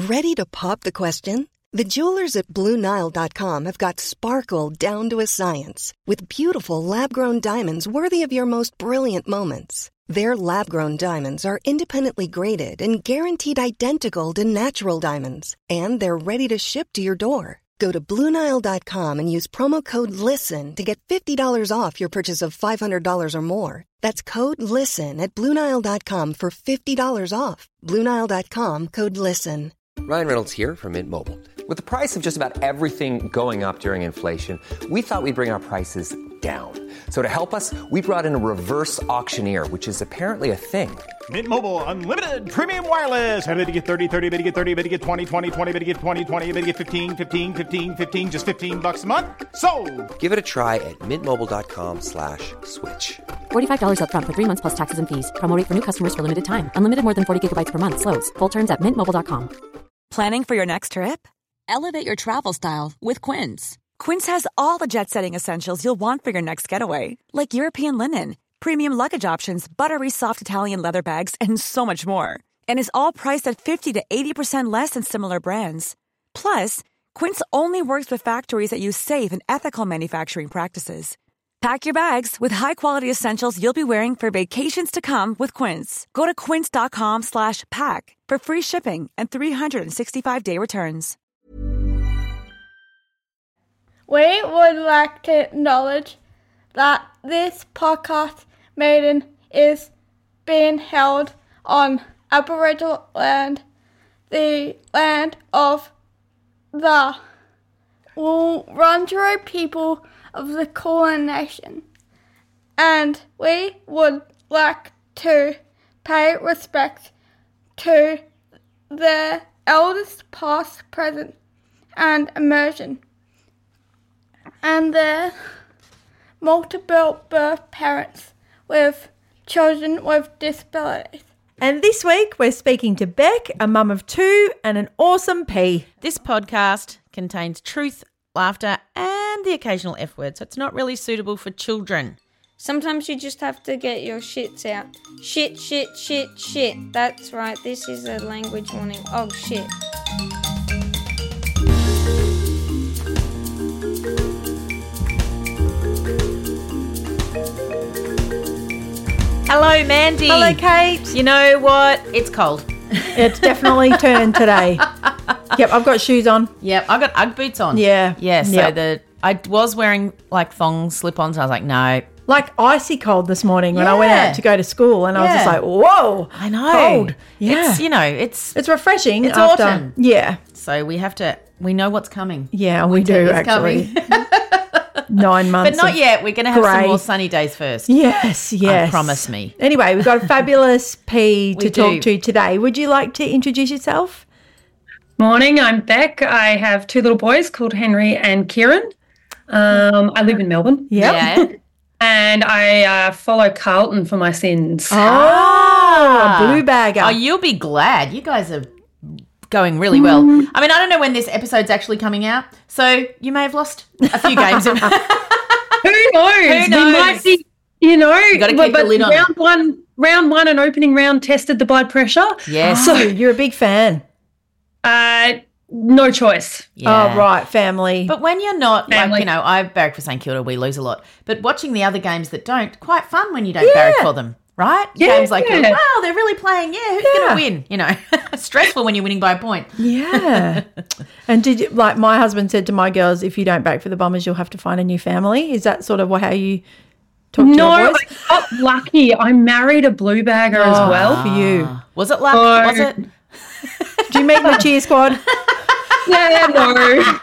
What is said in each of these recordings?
Ready to pop the question? The jewelers at BlueNile.com have got sparkle down to a science with beautiful lab-grown diamonds worthy of your most brilliant moments. Their lab-grown diamonds are independently graded and guaranteed identical to natural diamonds, and they're ready to ship to your door. Go to BlueNile.com and use promo code LISTEN to get $50 off your purchase of $500 or more. That's code LISTEN at BlueNile.com for $50 off. BlueNile.com, code LISTEN. Ryan Reynolds here from Mint Mobile. With the price of just about everything going up during inflation, we thought we'd bring our prices down. So to help us, we brought in a reverse auctioneer, which is apparently a thing. Mint Mobile Unlimited Premium Wireless. How to get 30, 30, bit to get 30, bit to get 20, 20, 20, bit to get 20, 20, bit to get 15, 15, 15, 15, just $15 a month? Sold! Give it a try at mintmobile.com/switch. $45 up front for 3 months plus taxes and fees. Promo rate for new customers for limited time. Unlimited more than 40 gigabytes per month. Slows full terms at mintmobile.com. Planning for your next trip? Elevate your travel style with Quince. Quince has all the jet-setting essentials you'll want for your next getaway, like European linen, premium luggage options, buttery soft Italian leather bags, and so much more. And is all priced at 50 to 80% less than similar brands. Plus, Quince only works with factories that use safe and ethical manufacturing practices. Pack your bags with high-quality essentials you'll be wearing for vacations to come with Quince. Go to quince.com/pack for free shipping and 365-day returns. We would like to acknowledge that this podcast meeting is being held on Aboriginal land, the land of the Wurundjeri people of the Kulin Nation, and we would like to pay respect to the elders past, present, and emerging, and their multiple birth parents with children with disabilities. And this week we're speaking to Beck, a mum of 2 and an awesome P. This podcast contains truth, laughter, and the occasional F word, so it's not really suitable for children. Sometimes you just have to get your shits out. Shit, shit, shit, shit. That's right, this is a language warning. Oh, shit. Hello, Mandy. Hello, Kate. You know what? It's cold. It's definitely turned today. Yep, I've got shoes on. Yep, I've got Ugg boots on. Yeah. Yeah, so I was wearing like thong slip-ons. I was like, no. Like icy cold this morning when I went out to go to school, and I was just like, whoa. I know. Cold. Yeah. It's refreshing. It's after, autumn. Yeah. So we know what's coming. Yeah, we do actually. 9 months. But not yet. We're going to have some more sunny days first. Yes. Promise me. Anyway, we've got a fabulous P to talk do. to today. Would you like to introduce yourself? Morning, I'm Beck. I have 2 little boys called Henry and Kieran. I live in Melbourne. Yep. Yeah. And I follow Carlton for my sins. Blue bagger. Oh, you'll be glad. You guys are going really well. I mean, I don't know when this episode's actually coming out, so you may have lost a few games. Who knows? Who knows? We might be, you got to keep the lid on it. Round one and opening round tested the blood pressure. Yes. So you're a big fan. No choice. Yeah. Oh, right, family. But when you're not, Family. like, I barrack for St Kilda, we lose a lot. But watching the other games that don't, quite fun when you don't barrack for them, right? Yeah, Games like, yeah. wow, they're really playing. Yeah, who's going to win? You know, stressful when you're winning by a point. Yeah. And like my husband said to my girls, if you don't back for the Bombers, you'll have to find a new family. Is that sort of how you talk to your boys? I got lucky. I married a blue bagger as well. For you. Was it luck? Oh. Was it? Do you meet in the cheer squad? Yeah, no.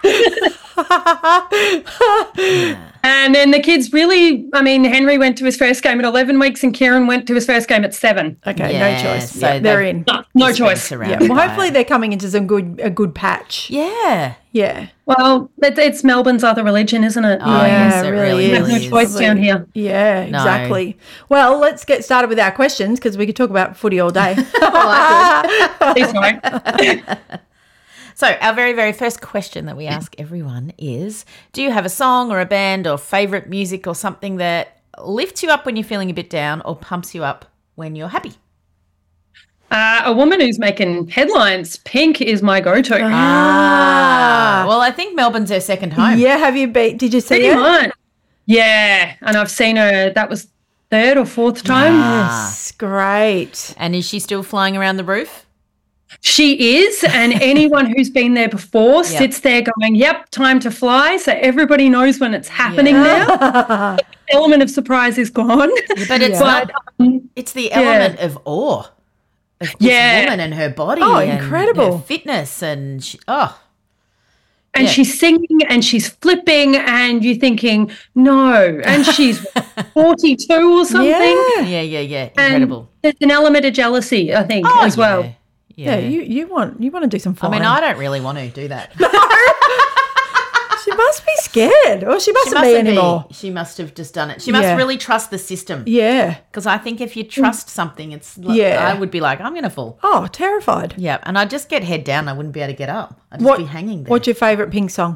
And then the kids really, Henry went to his first game at 11 weeks and Kieran went to his first game at 7. Okay, Yeah, no choice. so Yeah, they're in. No choice. Yeah. Well, hopefully they're coming into a good patch. Yeah. Yeah. Well, it's Melbourne's other religion, isn't it? Oh, yes, it really There's no is. choice down here. Yeah, No. exactly. Well, let's get started with our questions because we could talk about footy all day. Please don't. So our very, very first question that we ask everyone is, do you have a song or a band or favourite music or something that lifts you up when you're feeling a bit down or pumps you up when you're happy? A woman who's making headlines. Pink is my go-to. Well, I think Melbourne's her second home. Yeah, have you been? Did you see Pretty it? much. Yeah, and I've seen her. That was third or fourth time. Yes, great. And is she still flying around the roof? She is, and anyone who's been there before sits there going, yep, time to fly. So everybody knows when it's happening now. The element of surprise is gone. But it's it's the element of awe of this woman and her body. Oh, and incredible. her fitness and And she's singing and she's flipping and you're thinking, no. And she's 42 or something. Yeah. Incredible. And there's an element of jealousy, I think, as well. Yeah, you want to do some flying. I mean, I don't really want to do that. She must be scared, or she mustn't be anymore. She must have just done it. She must really trust the system. Yeah. Because I think if you trust something, it's like, I would be like, I'm going to fall. Oh, terrified. Yeah, and I'd just get head down. I wouldn't be able to get up. I'd just be hanging there. What's your favourite Pink song?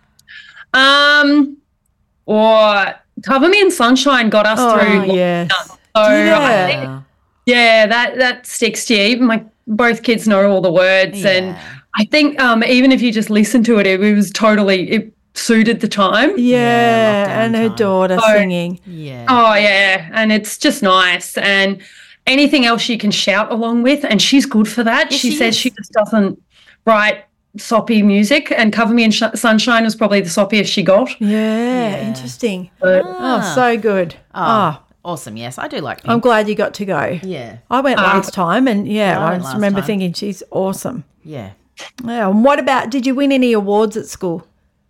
Or Cover Me in Sunshine got us through. Yes. So I think, that sticks to you. Even both kids know all the words, and I think even if you just listen to it, it suited the time. Yeah, and her daughter singing. Yeah. Oh yeah, and it's just nice, and anything else she can shout along with, and she's good for that. Yes, she says she just doesn't write soppy music, and Cover Me in Sunshine was probably the soppiest she got. Yeah, interesting. So good. Awesome, yes, I do like Pink. I'm glad you got to go. Yeah. I went last time, and I went just remember last time. thinking she's awesome. Yeah. Yeah. And what about, did you win any awards at school?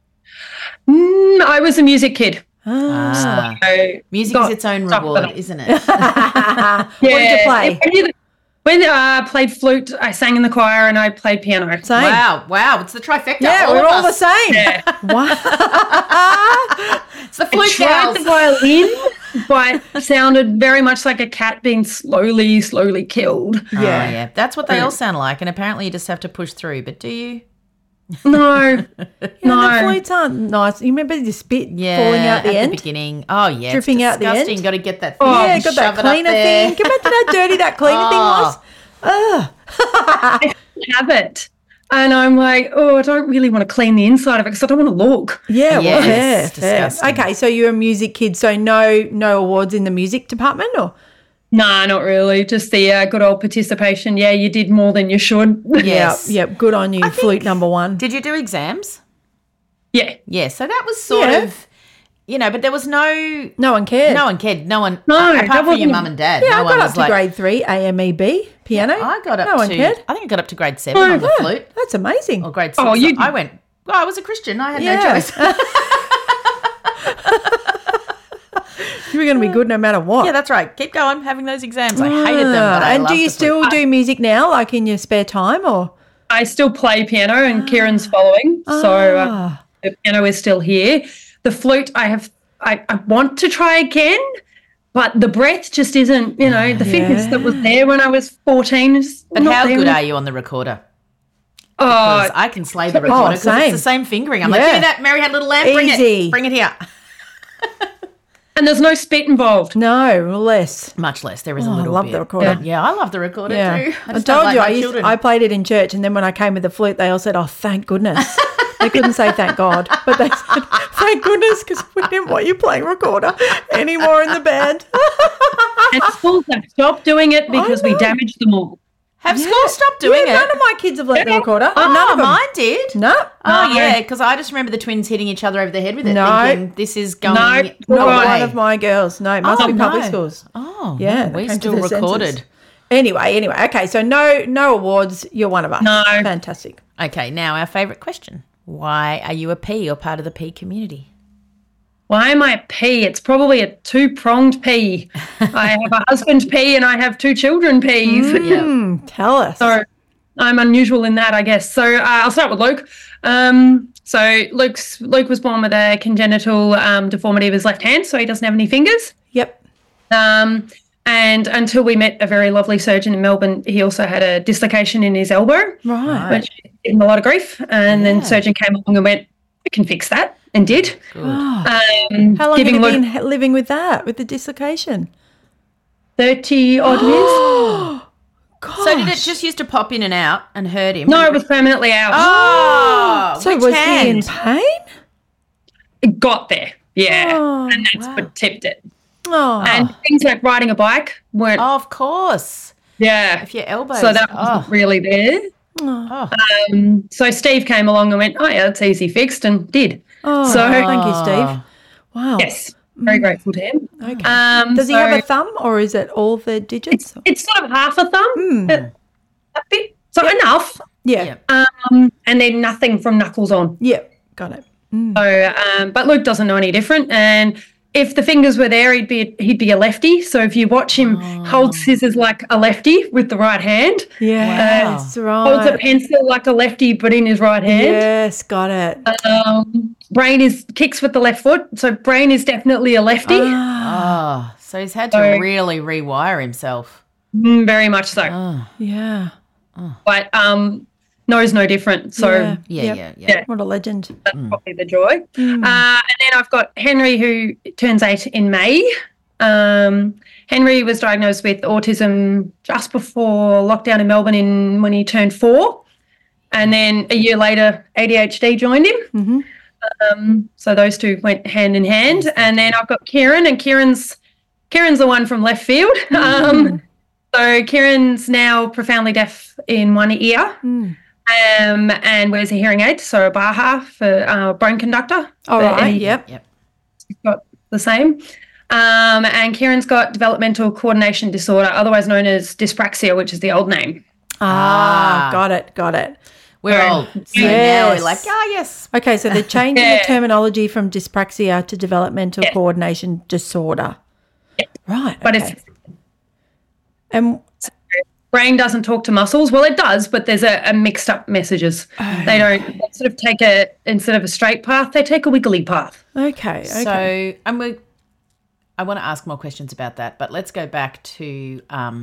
I was a music kid. So music is its own reward, isn't it? What did you play? When I played flute, I sang in the choir, and I played piano. Same. Wow, it's the trifecta. Yeah, we're all the same. Yeah. Wow. It's the flute tried gals. the violin, but sounded very much like a cat being slowly killed. Yeah. That's what they all sound like, and apparently you just have to push through. But do you? No, The flutes aren't nice. You remember the spit falling out the at end? the beginning. Oh yeah, Dripping it's out the end. disgusting. Got to get that. Thing Yeah, and got that shove it up cleaner there. thing. Can you imagine how dirty that cleaner thing was? I have it. And I'm like, I don't really want to clean the inside of it because I don't want to look. Yeah, Yeah, well, it's fair. disgusting. Okay, so you're a music kid, so no awards in the music department, or? Nah, not really. Just the good old participation. Yeah, you did more than you should. Yes. Yep, good on you, flute number one. Did you do exams? Yeah. Yeah. So that was sort of, but there was no one cared. No one cared. No one. No, apart that from your wasn't- mum and dad. Yeah, no I one got was up to like, grade 3, AMEB, piano. I got up no one to. cared. I think I got up to grade 7 on the flute, That's amazing. or grade 6. Oh, you- I went. Well, I was a Christian. I had Yeah. no choice. You were going to be good no matter what. Yeah, that's right. Keep going, having those exams. I hated them, but I And do loved you the still flute. do music now, like in your spare time, or? I still play piano, and Kieran's following. So the piano is still here. The flute, I want to try again, but the breath just isn't, the fitness that was there when I was 14 is But not how there. good are you on the recorder? Oh, 'Cause I can slay the recorder because same. it's the same fingering. I'm like, Yeah. give me that Mary Had Little Lamb. Bring Easy. it. Bring it here. and there's no spit involved. No, less. Much less. There is a I little love bit. the recorder. Yeah, I love the recorder Yeah. too. I just don't told like you, my children. I played it in church, and then when I came with the flute, they all said, oh, thank goodness. They couldn't say thank God, but they said, thank goodness, because we didn't want you playing recorder anymore in the band. And schools have stopped doing it because we know. damaged them all. Have schools stopped doing None it? of my kids have let the recorder. Oh, None of them. mine did. No. Oh, yeah, because I just remember the twins hitting each other over the head with it, No. thinking this is going No. Not no way. one of my girls. No, it must Oh, be public no. schools. Oh, Yeah, no, we they came to still their recorded. senses. Anyway. Okay, so no awards. You're one of us. No. Fantastic. Okay, now our favourite question. Why are you a P or part of the P community? Why am I a P? It's probably a two-pronged P. I have a husband P and I have two children Ps. Tell us. So I'm unusual in that, I guess. So I'll start with Luke. So Luke was born with a congenital deformity of his left hand, so he doesn't have any fingers. Yep. And until we met a very lovely surgeon in Melbourne, he also had a dislocation in his elbow, Right. which gave him a lot of grief. And then the surgeon came along and went, we can fix that, and did. How long have giving you Luke been living with that, with the dislocation? 30-odd years. gosh. So did it just used to pop in and out and hurt him? No, it was permanently out. Oh, So which was hand? he in pain? It got there. Yeah. Oh, and that's what tipped it. Oh. And things like riding a bike weren't. Oh, of course. Yeah. If your elbows. So that wasn't really there. Oh. So Steve came along and went, oh, yeah, it's easy fixed, and did. Oh, So, thank you, Steve. Wow. yes, very grateful to him. Okay. Does he so have a thumb or is it all the digits? It's sort of half a thumb, a bit, so enough, Yeah. and then nothing from knuckles on. Yeah. Got it. So, but Luke doesn't know any different, and if the fingers were there, he'd be a lefty. So if you watch him hold scissors like a lefty with the right hand, Yes, holds a right. pencil like a lefty but in his right hand. Yes, got it. Brain kicks with the left foot, so Brain is definitely a lefty. Oh, so he's had to So- really rewire himself. Very much so. Yeah. But knows no different. So Yeah. yeah. What a legend. that's probably the joy. And then I've got Henry, who turns 8 in May. Henry was diagnosed with autism just before lockdown in Melbourne when he turned 4. And then a year later, ADHD joined him. So those two went hand in hand. And then I've got Kieran, and Kieran's the one from left field. So Kieran's now profoundly deaf in one ear. And wears a hearing aid, so a Baha for bone conductor. All right. Yep. He's got the same. And Kieran's got developmental coordination disorder, otherwise known as dyspraxia, which is the old name. Got it. We're old. So now we're like, yes. Okay, so they're changing the terminology from dyspraxia to developmental coordination disorder. Right. But okay. it's brain doesn't talk to muscles. Well, it does, but there's a mixed up messages. They don't sort of take instead of a straight path, they take a wiggly path. Okay. So I want to ask more questions about that, but let's go back to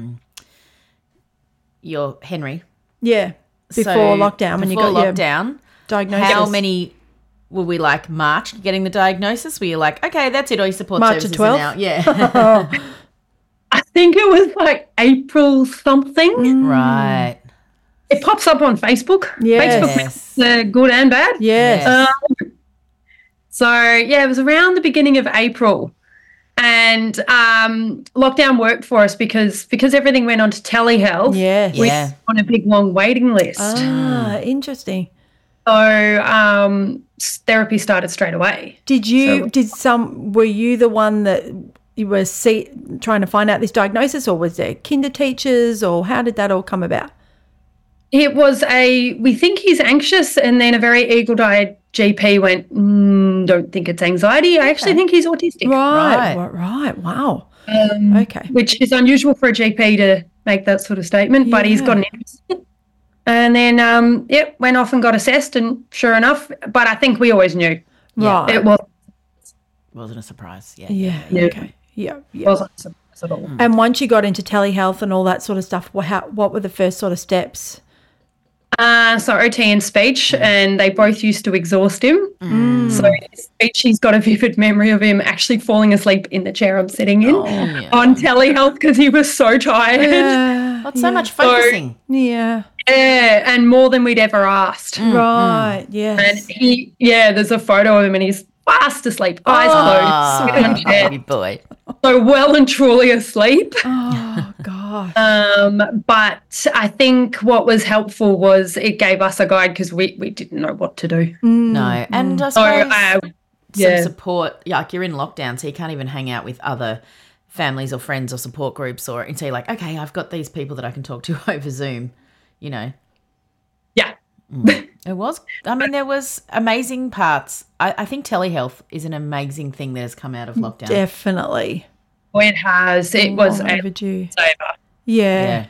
your Henry. Yeah. Before lockdown, when you got your diagnosis. How many were we like March getting the diagnosis? Were you like, okay, that's it, all your support March services of 12? are out? Yeah. I think it was like April something. Right. It pops up on Facebook. Yes. Facebook makes good and bad. Yes. It was around the beginning of April. And lockdown worked for us because everything went on to telehealth. Yes. We were on a big, long waiting list. Interesting. So therapy started straight away. Were you the one that you were trying to find out this diagnosis, or was there kinder teachers, or how did that all come about? It was we think he's anxious, and then a very eagle-eyed GP went, don't think it's anxiety. I actually think he's autistic. Right. Wow. Okay. Which is unusual for a GP to make that sort of statement, but he's got an interest. And then, went off and got assessed, and sure enough, but I think we always knew. Right. It Wasn't a surprise. Yeah. Okay. Yeah. wasn't a surprise at all. And once you got into telehealth and all that sort of stuff, what were the first sort of steps? So OT and speech, and they both used to exhaust him. So in his speech, he's got a vivid memory of him actually falling asleep in the chair I'm sitting in on telehealth because he was so tired. That's so much focusing. Yeah. Yeah, and more than we'd ever asked. Right. Yes. And there's a photo of him, and he's fast asleep, eyes closed, sitting on a chair. Baby boy. So well and truly asleep. Oh gosh. But I think what was helpful was it gave us a guide because we didn't know what to do. No, and I suppose So, some support. Like you're in lockdown, so you can't even hang out with other families or friends or support groups, and so you're like, okay, I've got these people that I can talk to over Zoom. You know. Yeah. It was. I mean, there was amazing parts. I think telehealth is an amazing thing that has come out of lockdown. Definitely. It has. It was overdue. Saver. Yeah.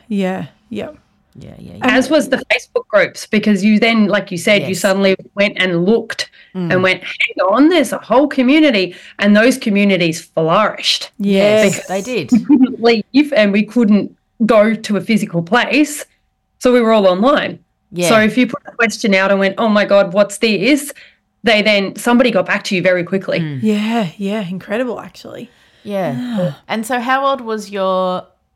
As was the Facebook groups, because you then, like you said, you suddenly went and looked and went, hang on, there's a whole community, and those communities flourished. Yes, they did. We couldn't leave and we couldn't go to a physical place, so we were all online. Yeah. So if you put a question out and went, oh my God, what's this? Somebody got back to you very quickly. Yeah, incredible actually. Yeah. And so how old was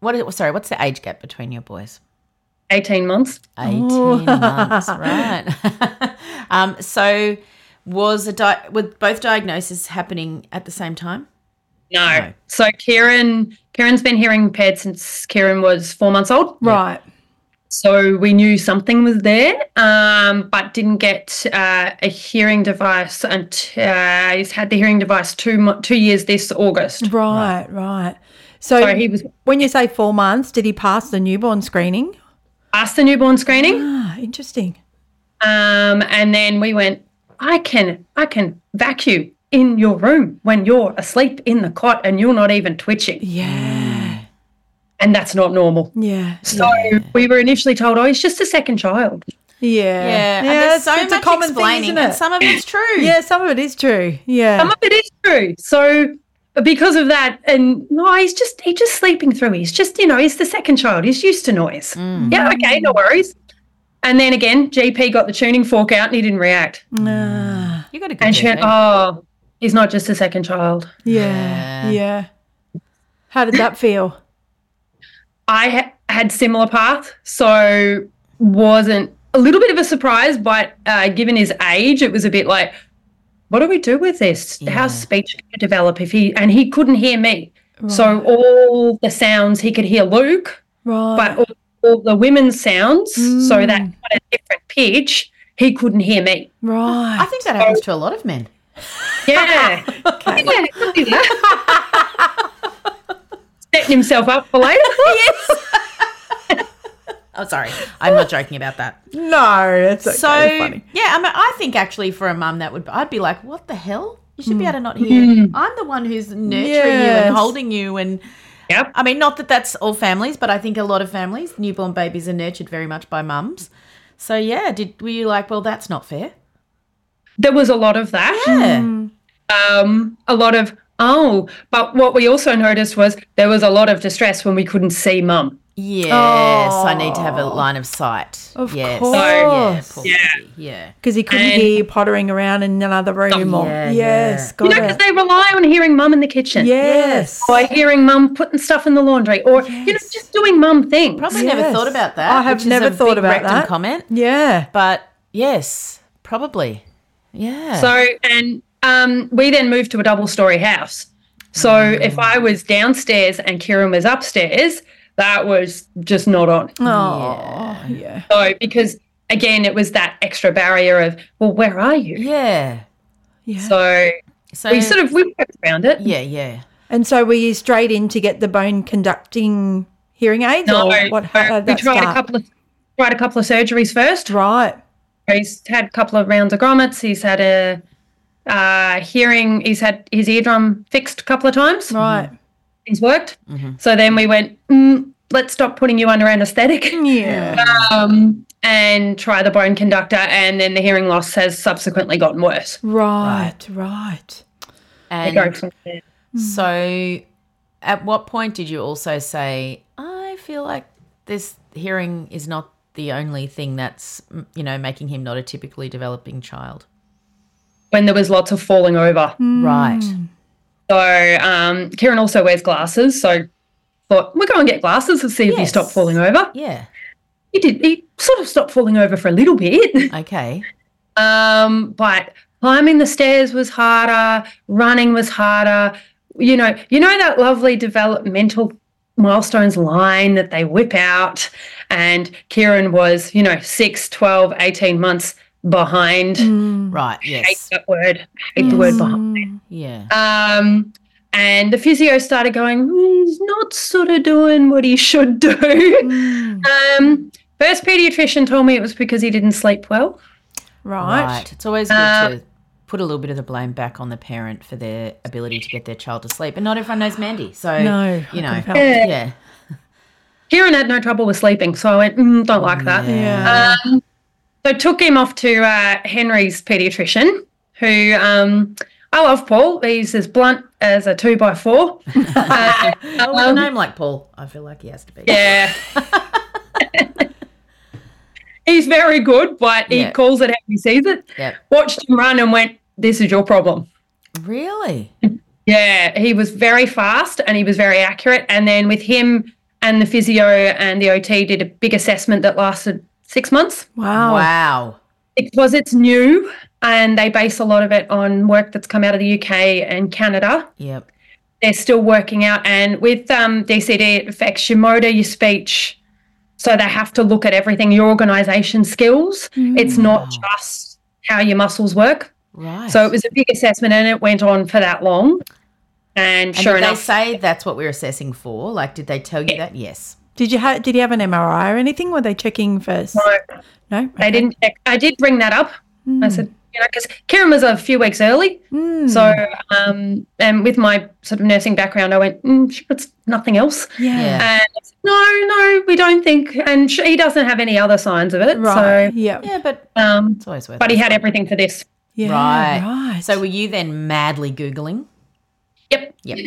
What's the age gap between your boys? 18 months. 18 months, right. So were both diagnoses happening at the same time? No. So Kieran's been hearing impaired since Kieran was 4 months old. Right. So we knew something was there, but didn't get a hearing device. And he's had the hearing device 2 years this August. Right. So he was, when you say 4 months, did he pass the newborn screening? Passed the newborn screening. Ah, interesting. And then we went, I can vacuum in your room when you're asleep in the cot and you're not even twitching. Yeah. And that's not normal. Yeah. So we were initially told, he's just a second child. Yeah. And there's so it's a much common explaining, thing, isn't it? and some of it's true. Yeah, some of it is true. Yeah. Some of it is true. So because of that, and he's just sleeping through. He's just, he's the second child. He's used to noise. Yeah, okay, no worries. And then again, GP got the tuning fork out and he didn't react. You got a good And she went, he's not just a second child. Yeah. How did that feel? I had similar path, so wasn't a little bit of a surprise, but given his age, it was a bit like, what do we do with this? Yeah. How's speech going to develop if he couldn't hear me? Right. So all the sounds he could hear Luke, but all the women's sounds, so that kind of different pitch, he couldn't hear me. Right. I think that happens to a lot of men. Yeah. Okay. Yeah, setting himself up for later. Yes. Oh, sorry. I'm not joking about that. No, that's okay. So, Funny. yeah, I think actually for a mum I'd be like, what the hell? You should be able to not hear. I'm the one who's nurturing you and holding you. And yep. I mean, not that that's all families, but I think a lot of families, newborn babies are nurtured very much by mums. So, yeah, were you like, well, that's not fair? There was a lot of that. Yeah. A lot of, but what we also noticed was there was a lot of distress when we couldn't see mum. Yes, I need to have a line of sight. Of yes. course. Yeah. Because he couldn't hear you pottering around in another room. Got because they rely on hearing mum in the kitchen. Yes. Or hearing mum putting stuff in the laundry, or just doing mum things. Probably never thought about that. I have never thought about that. Comment. Yeah. But yes, probably. Yeah. So, and we then moved to a double-story house. So if I was downstairs and Kieran was upstairs, that was just not on. Oh, yeah. So because, again, it was that extra barrier of, well, where are you? Yeah. So we worked around it. Yeah. And so were you straight in to get the bone conducting hearing aids? No, or what, how did we that tried start? a couple of surgeries first. Right. He's had a couple of rounds of grommets. He's had he's had his eardrum fixed a couple of times. Right. Things worked. So then we went, let's stop putting you under anaesthetic. Yeah. And try the bone conductor, and then the hearing loss has subsequently gotten worse. Right. And so at what point did you also say, I feel like this hearing is not the only thing that's, making him not a typically developing child? When there was lots of falling over. Right. So Kieran also wears glasses, so thought, we'll go and get glasses and see if he stopped falling over. Yeah. He did. He sort of stopped falling over for a little bit. Okay. But climbing the stairs was harder, running was harder. You know that lovely developmental milestones line that they whip out, and Kieran was, 6, 12, 18 months behind. Right, yes. I hate that word. I hate the word behind. Yeah. And the physio started going, he's not sort of doing what he should do. First paediatrician told me it was because he didn't sleep well. Right. It's always good to put a little bit of the blame back on the parent for their ability to get their child to sleep. And not everyone knows Mandy. So, No. yeah. Kieran had no trouble with sleeping, so I went, don't like that. Yeah. So I took him off to Henry's paediatrician, who I love Paul. He's as blunt as a 2x4. With a name like Paul, I feel like he has to be. Yeah. He's very good, but he calls it how he sees it. Yep. Watched him run and went, this is your problem. Really? Yeah, he was very fast and he was very accurate. And then with him and the physio and the OT did a big assessment that lasted 6 months. Wow. Because it's new and they base a lot of it on work that's come out of the UK and Canada. Yep. They're still working out. And with DCD, it affects your motor, your speech. So they have to look at everything, your organisation skills. It's not just how your muscles work. Right. So it was a big assessment and it went on for that long. And sure did enough. they say that's what we're assessing for? Like, did they tell you that? Yes. Did you have an MRI or anything? Were they checking first? No? Okay. They didn't check. I did bring that up. I said, because Kieran was a few weeks early. So, and with my sort of nursing background, I went, it's nothing else. Yeah. And I said, no, we don't think. And he doesn't have any other signs of it. Right. So, Yeah, but it's always worth but he it. had everything for this. Yeah, Right. So were you then madly Googling? Yep. Yep.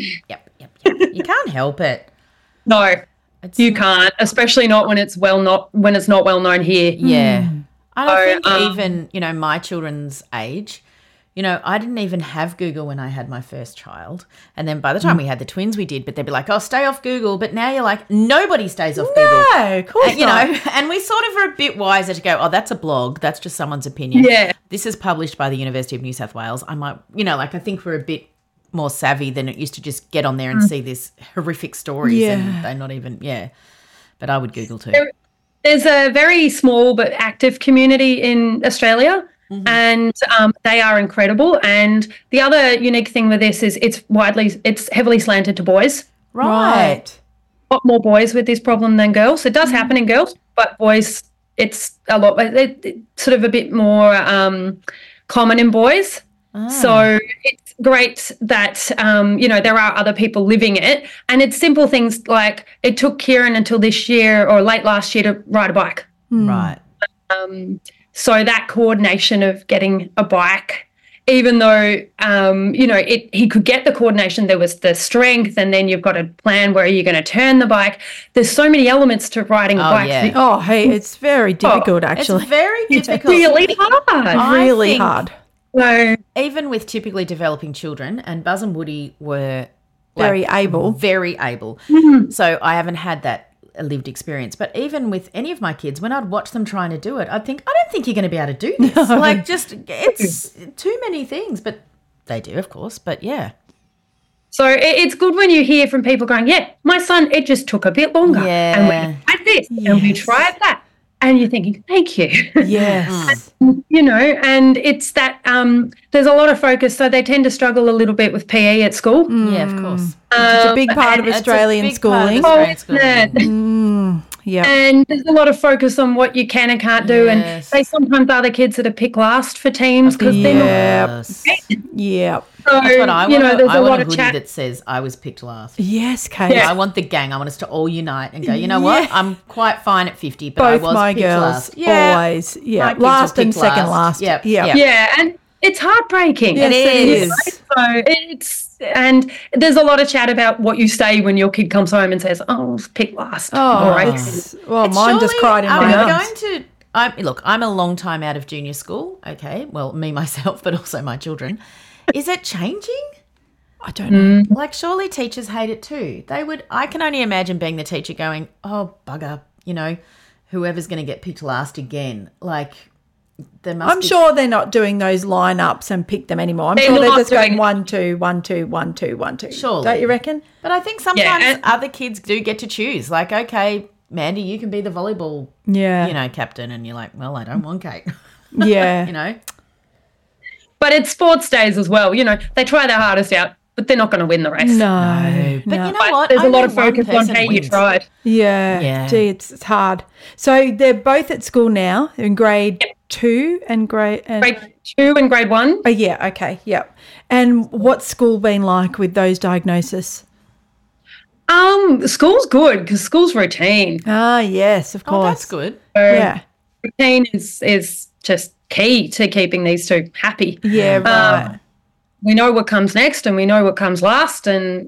You can't help it. No, you can't, especially not when it's not well known here. Yeah. I So, think even, my children's age, I didn't even have Google when I had my first child. And then by the time we had the twins, we did. But they'd be like, oh, stay off Google. But now you're like, nobody stays off Google. No, of course not. And we sort of are a bit wiser to go, oh, that's a blog. That's just someone's opinion. Yeah. This is published by the University of New South Wales. I might, I think we're a bit more savvy than it used to just get on there and see these horrific stories and they're not even, But I would Google too. There's a very small but active community in Australia. And they are incredible. And the other unique thing with this is it's heavily slanted to boys. Right. A lot more boys with this problem than girls. It does happen in girls, but boys, it's a lot. It's sort of a bit more common in boys. So it's great that there are other people living it, and it's simple things like it took Kieran until this year or late last year to ride a bike. Right. So that coordination of getting a bike, even though, he could get the coordination, there was the strength, and then you've got to plan where you're going to turn the bike. There's so many elements to riding a bike. Yeah. Oh, hey, it's very difficult, actually. It's very difficult. It's really hard. really think- hard. So, Even with typically developing children, and Buzz and Woody were Very able. Very able. So I haven't had that lived experience. But even with any of my kids, when I'd watch them trying to do it, I'd think, I don't think you're going to be able to do this. It's too many things. But they do, of course. But yeah. So it's good when you hear from people going, my son, it just took a bit longer. Yeah. And we tried this and we tried that. And you're thinking, thank you. Yes. And it's that there's a lot of focus. So they tend to struggle a little bit with PE at school. Yeah, of course. It's a big part of It's a Australian big part of schooling. Australian schooling. Yeah. And there's a lot of focus on what you can and can't do. And Yes. they sometimes are the kids that are picked last for teams because they're not. Yes. Yeah. So, That's what I want. there's I a want lot a of hoodie chat. that says I was picked last. Yes, Kate. I want the gang. I want us to all unite and go, you know what? I'm quite fine at 50, but I Both was my picked girls, last. Yeah. always. My Yeah. kids were Last and picked second last. Yep. Yeah. Yep. Yeah, and it's heartbreaking. Yes, It it is. is. And there's a lot of chat about what you say when your kid comes home and says, "Oh, I was picked last." Oh, All right. well, mine just Surely, cried in are my we arms. going to? Look, I'm a long time out of junior school. Okay, well, me myself, but also my children. Is it changing? I don't know. Like, surely teachers hate it too. They would. I can only imagine being the teacher going, "Oh, bugger," whoever's going to get picked last again. Like, there must. I'm sure they're not doing those lineups and pick them anymore. I'm They're sure they're not just going doing- 1, 2, 1, 2, 1, 2, 1, 2. Surely. Don't you reckon? But I think sometimes and- other kids do get to choose. Like, okay, Mandy, you can be the volleyball, Yeah. captain, and you're like, well, I don't want Kate. Yeah. But it's sports days as well. They try their hardest out, but they're not going to win the race. No. But no. you know But what? there's a Only lot of one focus on person how you wins. tried. Yeah. Yeah. Gee, it's hard. So they're both at school now in grade 2 and grade. Grade 2 and grade 1. Oh, yeah. Okay. Yep. And what's school been like with those diagnoses? School's good because school's routine. Ah, yes, of Oh, course. that's good. So Yeah. routine is just key to keeping these two happy. Yeah, right. We know what comes next and we know what comes last, and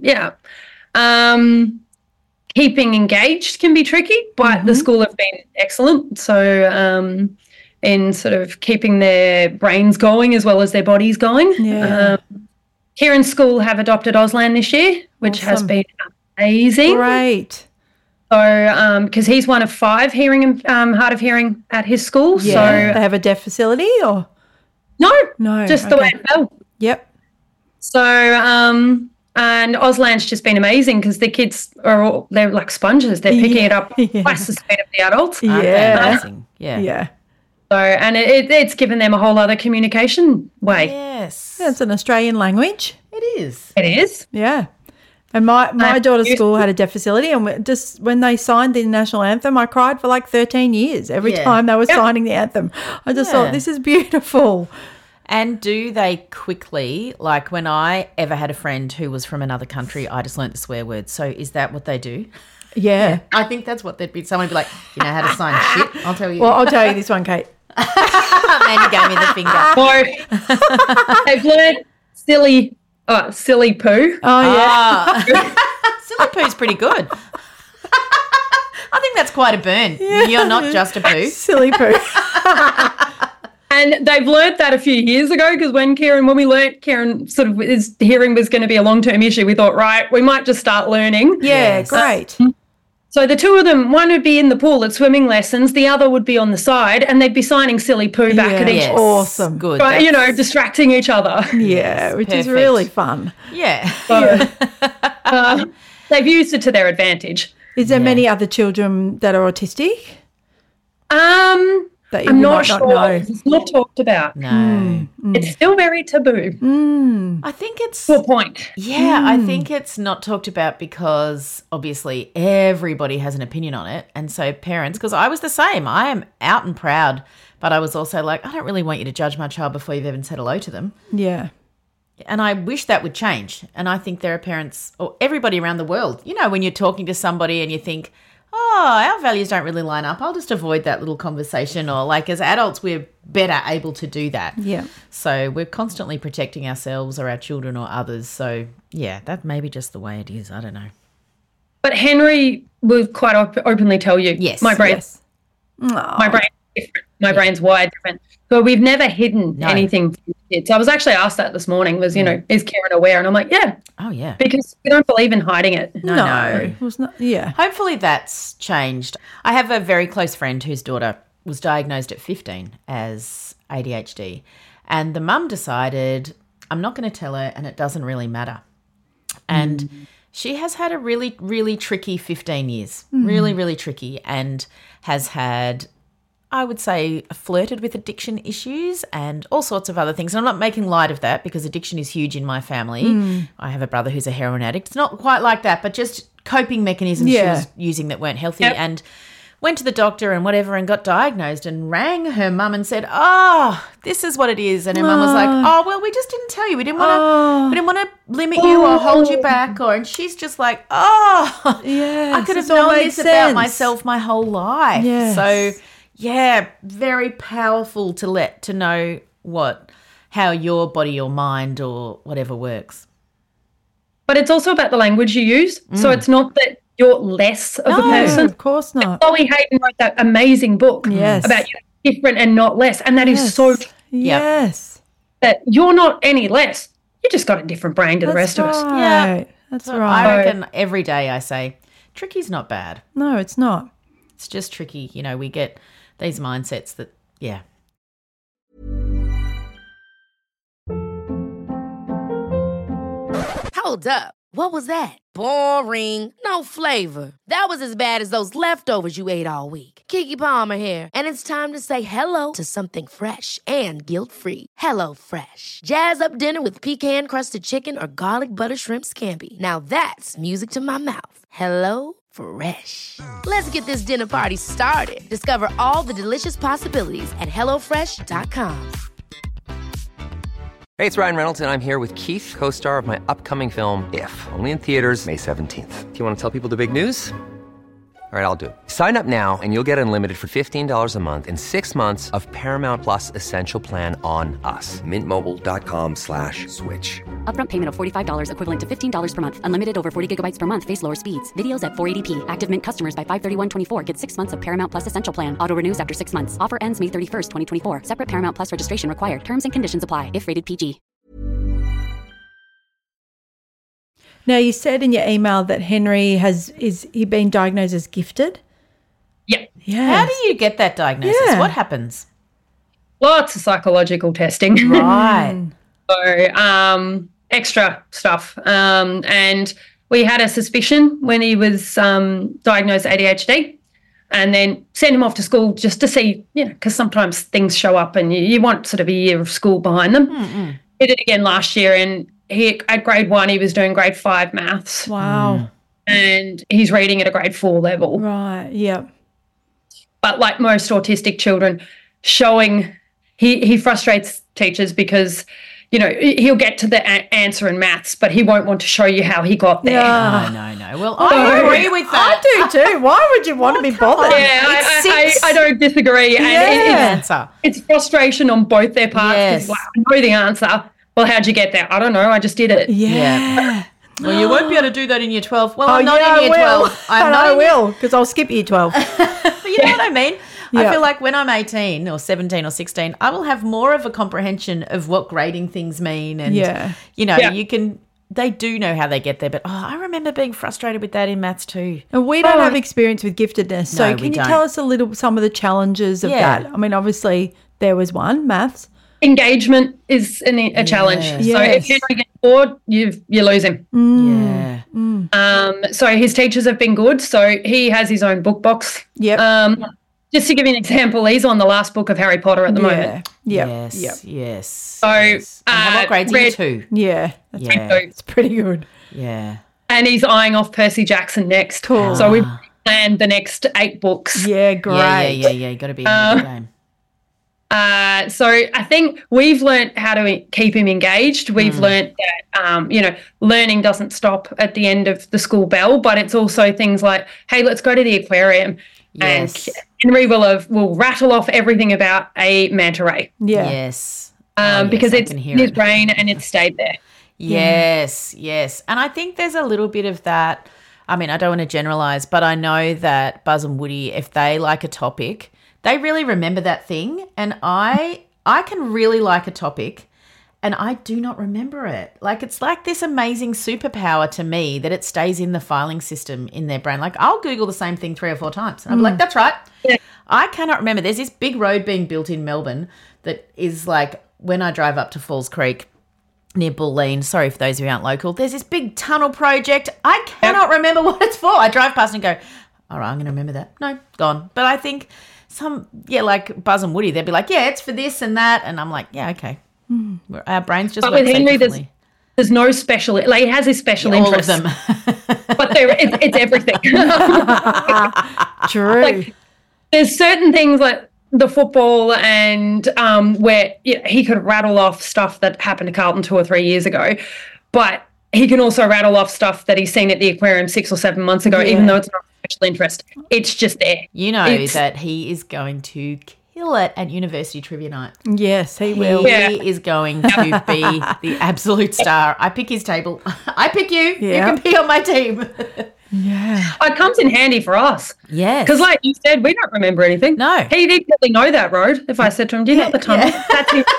keeping engaged can be tricky, but the school have been excellent. So in sort of keeping their brains going as well as their bodies going. Yeah. Kieran's school have adopted Auslan this year, which has Awesome. been amazing. Great. So, because he's one of 5 hearing and hard of hearing at his school. Yeah. So They have a deaf facility or? no, just the way it fell. Yep. So, and Auslan's just been amazing because the kids they're like sponges. They're picking it up twice the speed of the adults. Yeah. Amazing. Yeah. Yeah. So, and it's given them a whole other communication way. Yes. Yeah, it's an Australian language. It is. It is. Yeah. And my daughter's school had a deaf facility, and just when they signed the national anthem, I cried for like 13 years every time they were signing the anthem. I just thought, this is beautiful. And do they quickly, like when I ever had a friend who was from another country, I just learnt the swear word. So is that what they do? Yeah. I think that's what they'd be. Someone would be like, you know how to sign shit? I'll tell you. Well, I'll tell you this one, Kate. Mandy gave me the finger. So they've learned silly poo. Oh, yeah. Silly poo's pretty good. I think that's quite a burn. Yeah. You're not just a poo. Silly poo. And they've learnt that a few years ago because when we learnt Kieran sort of his hearing was going to be a long-term issue, we thought, right, we might just start learning. Yeah, great. So the two of them, one would be in the pool at swimming lessons, the other would be on the side, and they'd be signing silly poo back at each Yes. other. Awesome. Good. Right, distracting each other. Yeah, which is perfect. really fun. Yeah. So, they've used it to their advantage. Is there many other children that are autistic? That I'm you not might sure. not know? It's not talked about. No. It's still very taboo. I think it's To a point. Yeah, I think it's not talked about because obviously everybody has an opinion on it. And so parents, because I was the same, I am out and proud, but I was also like, I don't really want you to judge my child before you've even said hello to them. Yeah. And I wish that would change. And I think there are parents, or everybody around the world, when you're talking to somebody and you think, our values don't really line up, I'll just avoid that little conversation. Or like as adults, we're better able to do that. Yeah. So we're constantly protecting ourselves or our children or others. So, yeah, that may be just the way it is. I don't know. But Henry will quite openly tell you, Yes. my brain, Yes. my brain's different. My brain's wired different. So we've never hidden anything from kids. I was actually asked that this morning is Kieran aware? And I'm like, yeah. Oh, yeah. Because we don't believe in hiding it. No. It was not, yeah. Hopefully that's changed. I have a very close friend whose daughter was diagnosed at 15 as ADHD. And the mum decided, I'm not going to tell her and it doesn't really matter. And she has had a really, really tricky 15 years. Really, really tricky. And has had, I would say, flirted with addiction issues and all sorts of other things. And I'm not making light of that because addiction is huge in my family. I have a brother who's a heroin addict. It's not quite like that, but just coping mechanisms she was using that weren't healthy. Yep. And went to the doctor and whatever and got diagnosed and rang her mum and said, this is what it is. And her mum was like, well, we just didn't tell you. We didn't want to limit you or hold you back. And she's just like, Yeah. I could have known this about myself my whole life. Yes. So, yeah, very powerful to know how your body or mind or whatever works. But it's also about the language you use. So it's not that you're less of a person. Of course not. Chloe Hayden wrote that amazing book about you're different and not less. And that is so true. Yes. That you're not any less. You just got a different brain to the rest of us. Yeah. That's So right. I reckon every day I say, tricky's not bad. No, it's not. It's just tricky. We get these mindsets that, yeah. Hold up. What was that? Boring. No flavor. That was as bad as those leftovers you ate all week. Keke Palmer here, and it's time to say hello to something fresh and guilt-free. Hello Fresh. Jazz up dinner with pecan-crusted chicken or garlic butter shrimp scampi. Now that's music to my mouth. Hello Fresh. Let's get this dinner party started. Discover all the delicious possibilities at hellofresh.com. Hey, it's Ryan Reynolds, and I'm here with Keith, co-star of my upcoming film, If, only in theaters May 17th. Do you want to tell people the big news? All right, I'll do it. Sign up now and you'll get unlimited for $15 a month and 6 months of Paramount Plus Essential Plan on us. MintMobile.com/switch. Upfront payment of $45 equivalent to $15 per month. Unlimited over 40 gigabytes per month. Face lower speeds. Videos at 480p. Active Mint customers by 531.24 get 6 months of Paramount Plus Essential Plan. Auto renews after 6 months. Offer ends May 31st, 2024. Separate Paramount Plus registration required. Terms and conditions apply if rated PG. Now, you said in your email that Henry is he been diagnosed as gifted? Yeah. Yeah. How do you get that diagnosis? Yeah. What happens? Lots of psychological testing. Right. So extra stuff. And we had a suspicion when he was diagnosed ADHD, and then sent him off to school just to see, because sometimes things show up and you want sort of a year of school behind them. Mm-mm. Did it again last year, and at grade 1 he was doing grade 5 maths. Wow. And he's reading at a grade 4 level. Right, yeah. But like most autistic children, he frustrates teachers because, he'll get to the answer in maths, but he won't want to show you how he got there. No. Well, I agree with that. I do too. Why would you want to be bothered? Yeah, I don't disagree. And it's frustration on both their parts. Yes. Like, I know the answer. Well, how'd you get there? I don't know. I just did it. Yeah. Well, you won't be able to do that in year 12. Well, I'm yeah, not in year I will. 12. I will, because I'll skip year 12. But you know what I mean? Yeah. I feel like when I'm 18 or 17 or 16, I will have more of a comprehension of what grading things mean. And, they do know how they get there. But, I remember being frustrated with that in maths too. And we don't have experience with giftedness. So can you tell us some of the challenges of that? I mean, obviously there was one, maths. Engagement is a challenge. Yes. So if Henry gets bored, you lose him. Yeah. So his teachers have been good. So he has his own book box. Yep. Just to give you an example, he's on the last book of Harry Potter at the moment. Yep. Yes. So And what grade's year 2? Yeah. It's pretty good. Yeah. And he's eyeing off Percy Jackson next. Cool. So we've planned the next 8 books. Yeah, great. Yeah. You got to be in the game. So I think we've learned how to keep him engaged. We've learned that, learning doesn't stop at the end of the school bell, but it's also things like, hey, let's go to the aquarium. Yes. And Henry will rattle off everything about a manta ray. Yeah. Yes. Because it's in in his brain and it's stayed there. Yes. And I think there's a little bit of that. I mean, I don't want to generalize, but I know that Buzz and Woody, if they like a topic, they really remember that thing. And I can really like a topic and I do not remember it. Like, it's like this amazing superpower to me that it stays in the filing system in their brain. Like, I'll Google the same thing 3 or 4 times. And I'll be like, that's right. Yeah. I cannot remember. There's this big road being built in Melbourne that is like, when I drive up to Falls Creek near Bulleen, sorry for those who aren't local, there's this big tunnel project. I cannot remember what it's for. I drive past and go, all right, I'm going to remember that. No, gone. But I think like Buzz and Woody, they'd be like, yeah, it's for this and that. And I'm like, yeah, okay. Our brains just work so differently. There's no special, like, he has his special interests. All of them. But it's everything. True. Like, there's certain things like the football and where he could rattle off stuff that happened to Carlton 2 or 3 years ago, but he can also rattle off stuff that he's seen at the aquarium 6 or 7 months ago, even though it's not a special interest. It's just there. You know that he is going to kill it at University Trivia Night. Yes, he will. He is going to be the absolute star. I pick his table. I pick you. Yeah. You can be on my team. Yeah. It comes in handy for us. Yes. Because like you said, we don't remember anything. No. He'd probably know that road if I said to him, do you know the tunnel? That's his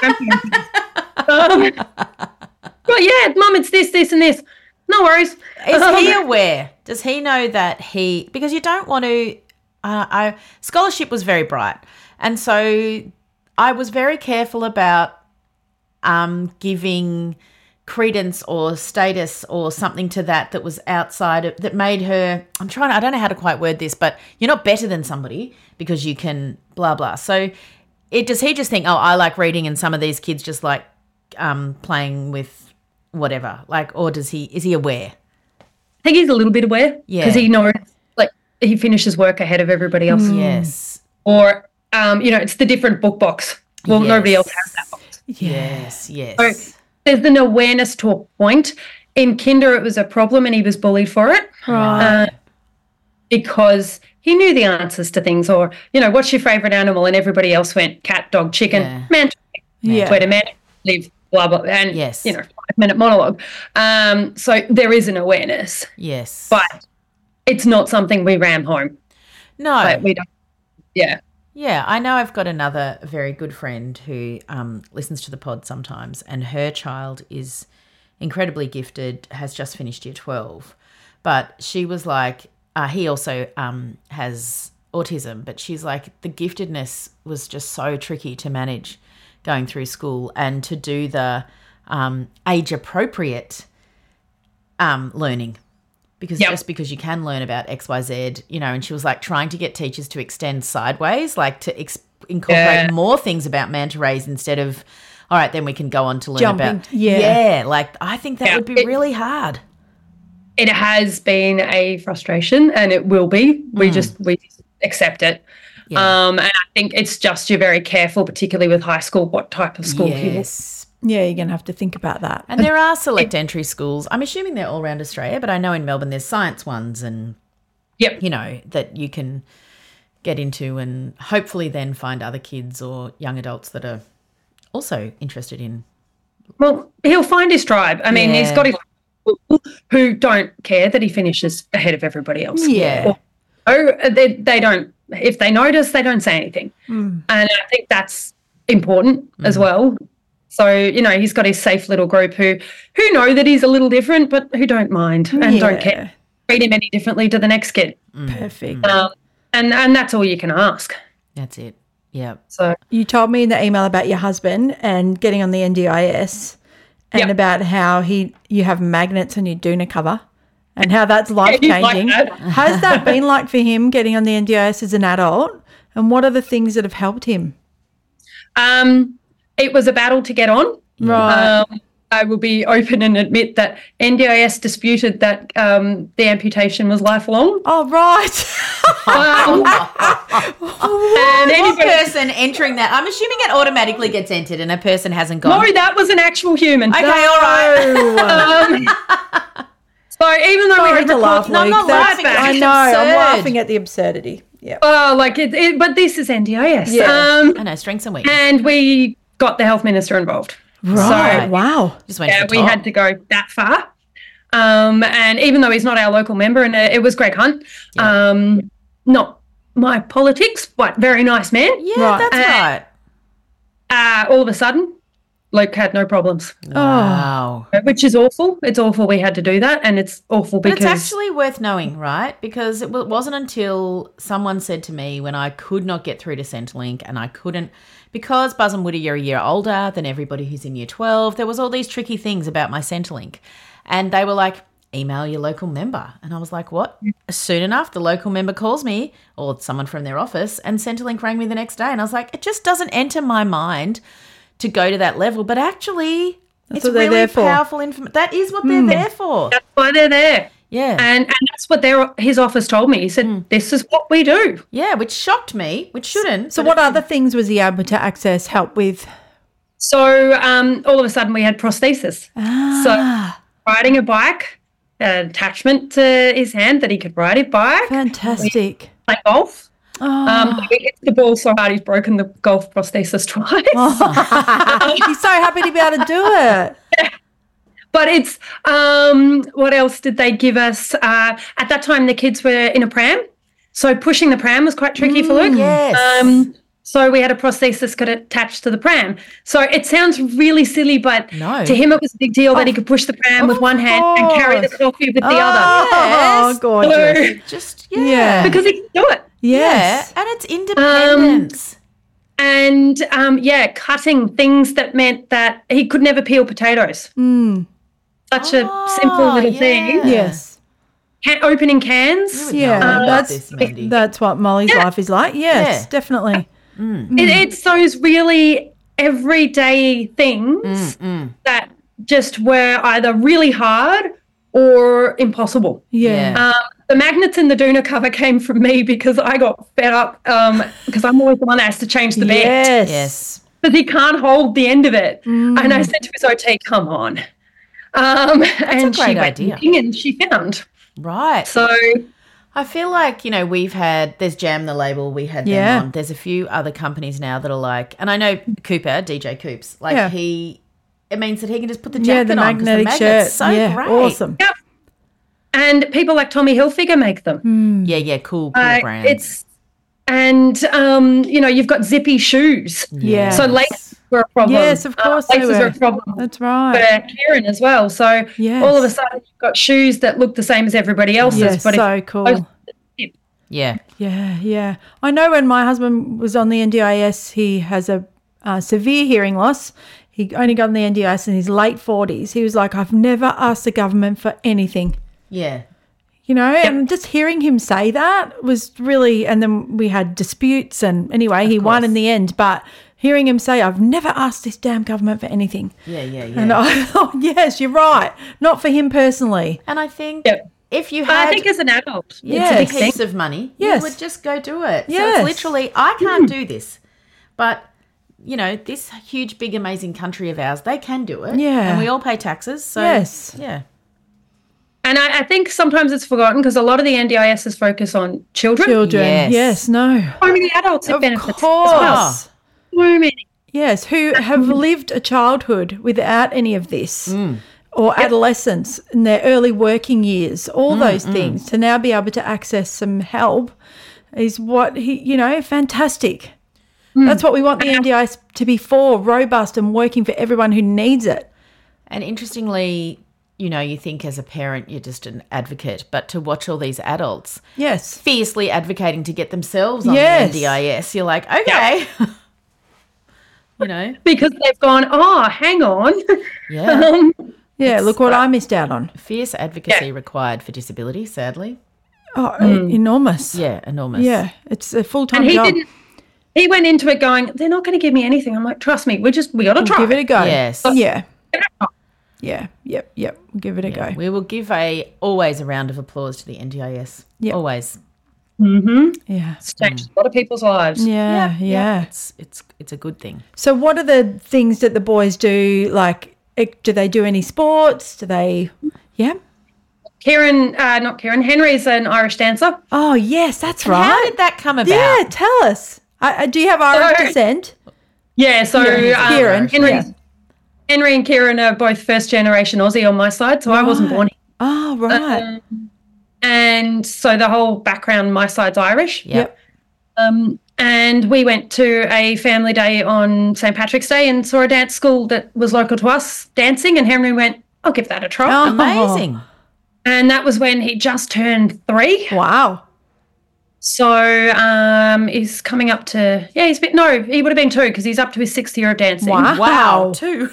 well, yeah, Mum, it's this, and this. No worries. Is he aware? Does he know that because you don't want to, scholarship was very bright. And so I was very careful about giving credence or status or something to that was outside of, that made her, I don't know how to quite word this, but you're not better than somebody because you can blah, blah. So does he just think, I like reading and some of these kids just like playing with whatever, like, or is he aware? I think he's a little bit aware. Yeah. Because he knows, like, he finishes work ahead of everybody else. Yes. Or, it's the different book box. Well, nobody else has that box. Yes. So there's an awareness to a point. In kinder, it was a problem and he was bullied for it. Right. Because he knew the answers to things, or, what's your favourite animal? And everybody else went cat, dog, chicken, manta. Yeah. Where do manta live? Blah, blah. And, 5-minute monologue. So there is an awareness. Yes. But it's not something we ram home. No. Like, we don't. Yeah. Yeah, I know I've got another very good friend who listens to the pod sometimes, and her child is incredibly gifted, has just finished year 12. But she was like, he also has autism, but she's like, the giftedness was just so tricky to manage going through school and to do the age-appropriate learning. Because just because you can learn about XYZ, you know, and she was like trying to get teachers to extend sideways, like to incorporate more things about manta rays instead of, all right, then we can go on to learn about. Yeah. Like I think that would be really hard. It has been a frustration and it will be. We just accept it. Yeah. And I think it's just you're very careful, particularly with high school, what type of school you will. Yeah, you're going to have to think about that. And there are select entry schools. I'm assuming they're all around Australia, but I know in Melbourne there's science ones and, you know, that you can get into and hopefully then find other kids or young adults that are also interested in. Well, he'll find his tribe. I mean, he's got his people who don't care that he finishes ahead of everybody else. Yeah. They don't, if they notice, they don't say anything. And I think that's important as well. So, you know, he's got his safe little group who know that he's a little different but who don't mind and don't care. Treat him any differently to the next kid. Perfect. And that's all you can ask. That's it. Yeah. So you told me in the email about your husband and getting on the NDIS and about how you have magnets on your doona cover and how that's life-changing. Like that. Has that been like for him getting on the NDIS as an adult? And what are the things that have helped him? It was a battle to get on. Right. I will be open and admit that NDIS disputed that the amputation was lifelong. Oh, right. And any person entering that, I'm assuming it automatically gets entered and a person hasn't gone. No, that was an actual human. Okay, all right. So even though we had to laugh, no, I'm not laughing. I know. I'm laughing at the absurdity. Yeah. Oh, like but this is NDIS. Yeah. I know, strengths and weaknesses. And we got the health minister involved. Right. So, wow. Just went to the we top. had to go that far. And even though he's not our local member, and it was Greg Hunt, not my politics, but very nice man. Yeah, that's right. All of a sudden, Luke had no problems. Wow. Which is awful. It's awful we had to do that, and it's awful because... But it's actually worth knowing, right? Because it wasn't until someone said to me when I could not get through to Centrelink and I couldn't... Because Buzz and Woody, you're a year older than everybody who's in year 12, there was all these tricky things about my Centrelink. And they were like, email your local member. And I was like, what? Soon enough, the local member calls me or someone from their office and Centrelink rang me the next day. And I was like, it just doesn't enter my mind to go to that level. But actually, it's really powerful information. That is what they're there for. That's why they're there. Yeah. And that's what his office told me. He said, this is what we do. Yeah, which shocked me, which shouldn't. So what other things was he able to access help with? So all of a sudden we had prosthesis. So riding a bike, an attachment to his hand that he could ride his bike. Fantastic. Play golf. He hits the ball so hard he's broken the golf prosthesis twice. He's so happy to be able to do it. Yeah. But it's, what else did they give us? At that time, the kids were in a pram. So pushing the pram was quite tricky for Luke. Yes. So we had a prosthesis got attached to the pram. So it sounds really silly, but to him it was a big deal that he could push the pram with one hand and carry the coffee with the other. Oh, gorgeous. So, because he can do it. Yes. Yeah, and it's independence. And, cutting things that meant that he could never peel potatoes. Such a simple little thing. Yes. Opening cans. That's what Molly's life is like. Yes, definitely. It's those really everyday things that just were either really hard or impossible. Yeah. The magnets in the doona cover came from me because I got fed up because I'm always the one that has to change the bed. Yes. But he can't hold the end of it. And I said to his OT, come on. That's a great idea. And she found. Right. So I feel like, there's Jam the label, we had them on. There's a few other companies now that are like, and I know Cooper, DJ Coops, it means that he can just put the jacket on because the magnet's so great. Awesome. Yep. And people like Tommy Hilfiger make them. Yeah, cool brands. And you've got zippy shoes. Yeah. So lace were a problem. Yes, of course they laces were. are a problem. That's right. For Kieran as well. So Yes. all of a sudden you've got shoes that look the same as everybody else's. Yes, but so cool. Yeah. Yeah, yeah. I know when my husband was on the NDIS, he has a severe hearing loss. He only got on the NDIS in his late 40s. He was like, I've never asked the government for anything. Yeah. You know, and just hearing him say that was really, and then we had disputes, and anyway, he won in the end, but hearing him say, I've never asked this damn government for anything. Yeah, yeah, yeah. And I thought, yes, you're right. Not for him personally. And I think if you But had I think as an adult, Yes. it's a big heaps thing. of money, Yes. you would just go do it. Yes. So it's literally, I can't do this. But, you know, this huge, big, amazing country of ours, they can do it. Yeah. And we all pay taxes. So, Yes. yeah. And I think sometimes it's forgotten because a lot of the NDISs focus on children. Children. Yes. Yes, no. So many adults have Of benefits course. as well. So many. Yes, who have lived a childhood without any of this or adolescence in their early working years, all those things, to now be able to access some help is what fantastic. That's what we want the NDIS to be for, robust and working for everyone who needs it. And interestingly, you know, you think as a parent you're just an advocate, but to watch all these adults Yes. fiercely advocating to get themselves on Yes. the NDIS, you're like, okay. You know? Because they've gone, hang on. Yeah. Yeah, look what I missed out on. Fierce advocacy required for disability, sadly. Oh, enormous. Yeah, enormous. Yeah, it's a full-time And he job. didn't. He went into it going, they're not going to give me anything. I'm like, trust me, we got to try. Give it a go. Yes. Yeah. Yeah. Yep. Give it a go. We will give always a round of applause to the NDIS. Yep. Always. Yeah. It's changed a lot of people's lives. Yeah. It's a good thing. So what are the things that the boys do? Like, do they do any sports? Do they, Henry's an Irish dancer. Oh, yes, that's right. How did that come about? Yeah, tell us. Do you have Irish descent? Yeah, so Kieran. Henry and Kieran are both first-generation Aussie on my side, so I wasn't born here. Oh, right. And so the whole background, my side's Irish. Yep. And we went to a family day on St. Patrick's Day and saw a dance school that was local to us dancing, and Henry went, I'll give that a try. Oh. Amazing. And that was when he just turned 3. Wow. So he's coming up to, he would have been 2 because he's up to his 6th year of dancing. Wow. 2.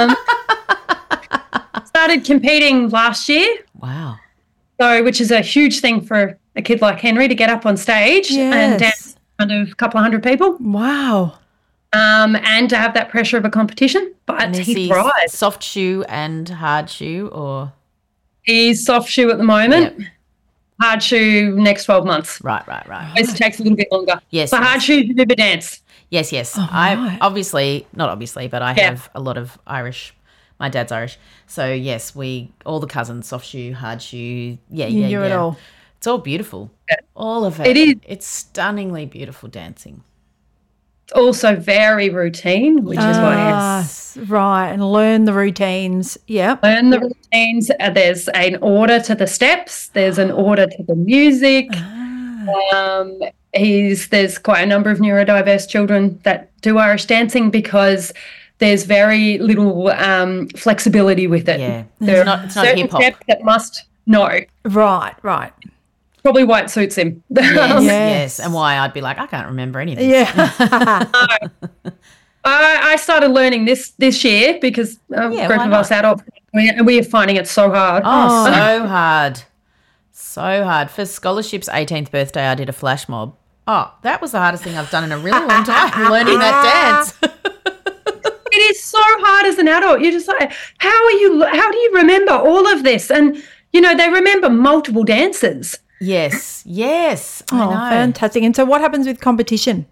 Started competing last year. Wow. So, which is a huge thing for a kid like Henry to get up on stage and dance in front of a couple of hundred people. Wow. And to have that pressure of a competition. But And is he he thrives. soft shoe and hard shoe, or He's soft shoe at the moment. Yep. Hard shoe next 12 months. right. It takes a little bit longer. Yes, So hard yes. shoe to do the dance. Yes. right. I but I have a lot of Irish. My dad's Irish, so yes, all the cousins, soft shoe, hard shoe. Yeah. You do it all. It's all beautiful. All of it. It is. It's stunningly beautiful dancing. It's also very routine, which is why it's Right, and learn the routines. Yep. learn the routines. There's an order to the steps. There's an order to the music. There's quite a number of neurodiverse children that do Irish dancing because there's very little flexibility with it. Yeah. There It's not are certain hip-hop. steps that must know. Right. Probably why it suits him. Yes. And why I'd be like, I can't remember any of this. Yeah. I started learning this year because a group why of not? us adults, and we are finding it so hard. Oh, so hard. So hard. For Scholarship's 18th birthday, I did a flash mob. Oh, that was the hardest thing I've done in a really long time, learning that dance. It is so hard as an adult. You're just like, how do you remember all of this? And, they remember multiple dances. Yes. I Oh, know. fantastic. And so what happens with competition?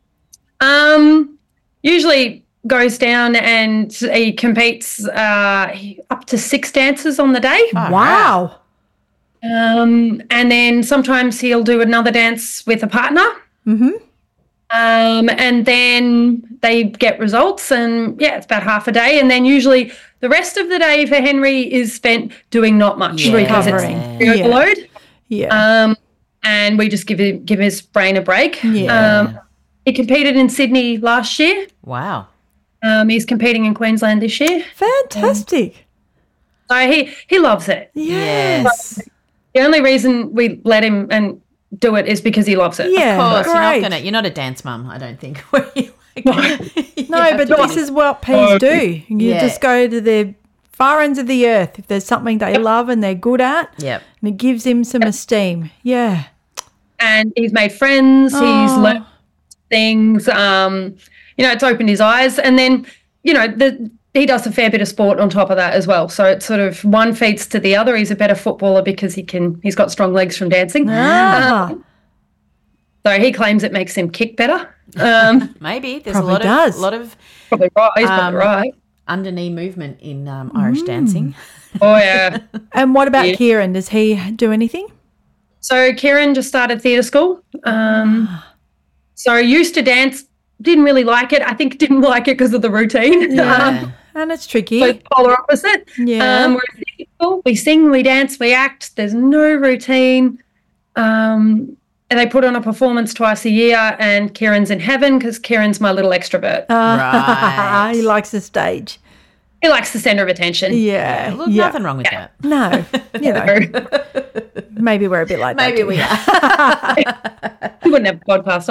Usually goes down and he competes up to 6 dances on the day. Wow. And then sometimes he'll do another dance with a partner. Mm-hmm. And then they get results and, it's about half a day. And then usually the rest of the day for Henry is spent doing not much. Yeah. Because it's Recovering. overload. Yeah. And we just give his brain a break. Yeah. He competed in Sydney last year. Wow. He's competing in Queensland this year. Fantastic. So he loves it. Yes. The only reason we let him and do it is because he loves it. Yeah, Of course, great. you're not a dance mum, I don't think. No, but this is what P's do. You just go to the far ends of the earth if there's something they love and they're good at. Yep. And it gives him some esteem. Yeah. And he's made friends. He's learned things. It's opened his eyes. And then, he does a fair bit of sport on top of that as well. So it's sort of one feeds to the other. He's a better footballer because he's got strong legs from dancing. So he claims it makes him kick better. Maybe there's Probably a lot of probably right. He's probably right. under-knee movement in Irish dancing. Oh yeah. And what about Kieran? Does he do anything? So Kieran just started theatre school. So used to dance, didn't really like it. I think didn't like it because of the routine. Yeah. And it's tricky. So polar opposite. Yeah. We're at theatre school. We sing, we dance, we act. There's no routine. And they put on a performance twice a year, and Kieran's in heaven because Kieran's my little extrovert. Right. He likes the stage. He likes the centre of attention. Yeah. Look, nothing wrong with that. No. Maybe we're a bit like that. Maybe too. we are. We wouldn't have a podcast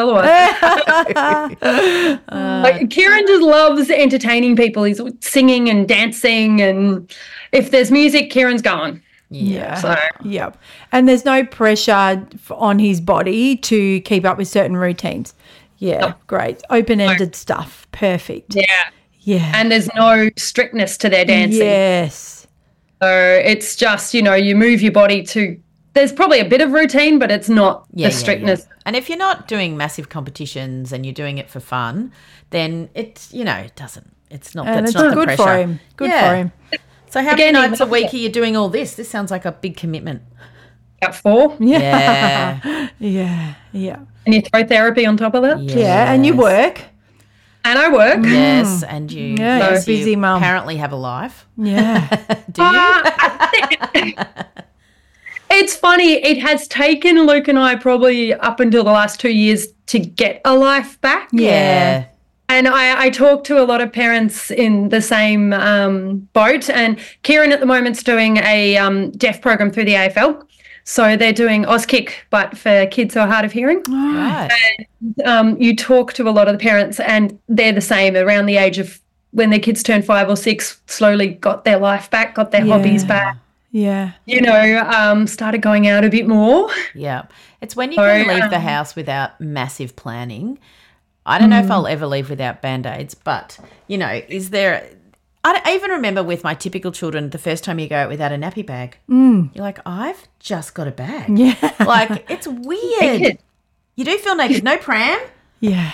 otherwise. Kieran just loves entertaining people. He's singing and dancing, and if there's music, Kieran's going. Yeah. So. Yep. And there's no pressure on his body to keep up with certain routines. Yeah. Great. Open-ended stuff. Perfect. Yeah. Yeah. And there's no strictness to their dancing. Yes. So it's just, you move your body to, there's probably a bit of routine, but it's not the strictness. Yeah. And if you're not doing massive competitions and you're doing it for fun, then it's, it doesn't, it's not, And that's it's not the good pressure. for him. Good for him. So how many nights a week are you doing all this? This sounds like a big commitment. About 4. Yeah. Yeah. Yeah. And you throw therapy on top of that? Yeah. And you work. And I work. Yes, and you, Yeah, you're a busy mum. Apparently have a life. Yeah. Do you? It's funny. It has taken Luke and I probably up until the last 2 years to get a life back. Yeah. And I talk to a lot of parents in the same boat. And Kieran at the moment's doing a deaf program through the AFL. So they're doing Auskick, but for kids who are hard of hearing. Right. And you talk to a lot of the parents, and they're the same around the age of when their kids turn 5 or 6, slowly got their life back, got their hobbies back. Yeah. Started going out a bit more. Yeah. It's when you can leave the house without massive planning. I don't know if I'll ever leave without Band-Aids, but, is there – I even remember with my typical children, the first time you go out without a nappy bag, you're like, I've just got a bag. Yeah. Like, it's weird. You do feel naked. No pram? Yeah.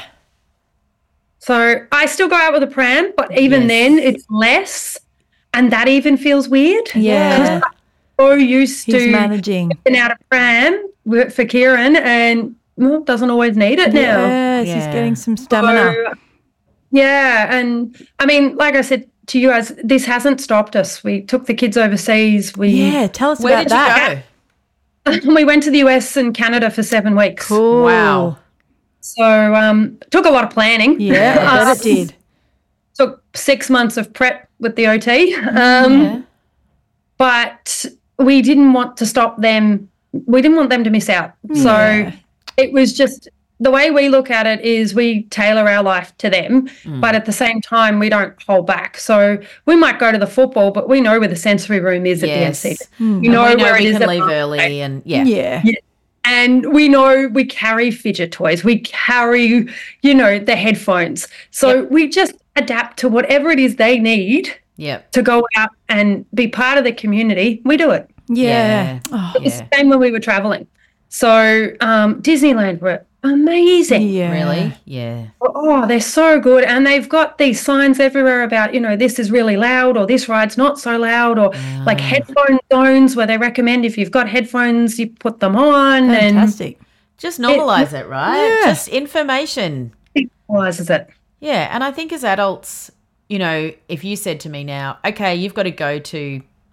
So I still go out with a pram, but even then it's less, and that even feels weird. Yeah. I'm so used He's managing. getting out a pram for Kieran, and doesn't always need it now. Yes, he's getting some stamina. So, and I mean, like I said to you guys, this hasn't stopped us. We took the kids overseas. Tell us Where about did that. you go? We went to the US and Canada for 7 weeks. Cool. Wow. So took a lot of planning. Yeah, I bet it did. Took 6 months of prep with the OT. But we didn't want to stop them. We didn't want them to miss out. So it was just the way we look at it is we tailor our life to them, but at the same time we don't hold back. So we might go to the football, but we know where the sensory room is at the MC. We know where we can leave early and Yeah. And we know we carry fidget toys. We carry, the headphones. So we just adapt to whatever it is they need to go out and be part of the community. We do it. Yeah. It's the same when we were traveling. So Disneyland were amazing. Yeah. Really? Yeah. Oh, they're so good. And they've got these signs everywhere about, this is really loud or this ride's not so loud, or like headphone zones where they recommend if you've got headphones, you put them on. Fantastic. Just normalise it, right? Yeah. Just information. It normalises it. Yeah. And I think as adults, if you said to me now, okay, you've got to go to,